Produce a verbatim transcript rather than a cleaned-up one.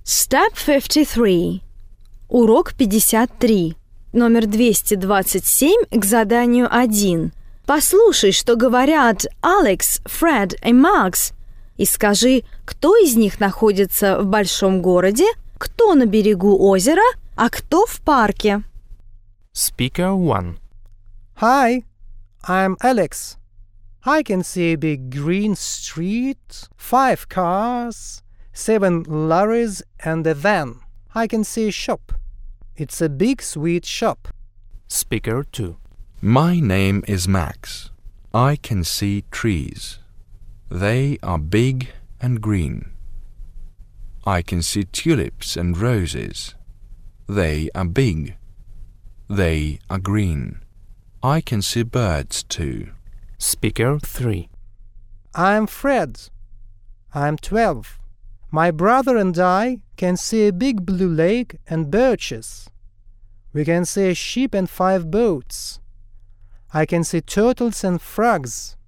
Step fifty-three. Урок пятьдесят три. Номер двести двадцать семь к заданию один. Послушай, что говорят Алекс, Фред и Макс, и скажи, кто из них находится в большом городе, кто на берегу озера, а кто в парке. Speaker one. Hi, I'm Alex. I can see a big green street, five cars, seven lorries and a van. I can see a shop. It's a big sweet shop. Speaker two. My name is Max. I can see trees. They are big and green. I can see tulips and roses. They are big. They are green. I can see birds too. Speaker three. I'm Fred. I'm twelve. My brother and I can see a big blue lake and birches. We can see a ship and five boats. I can see turtles and frogs.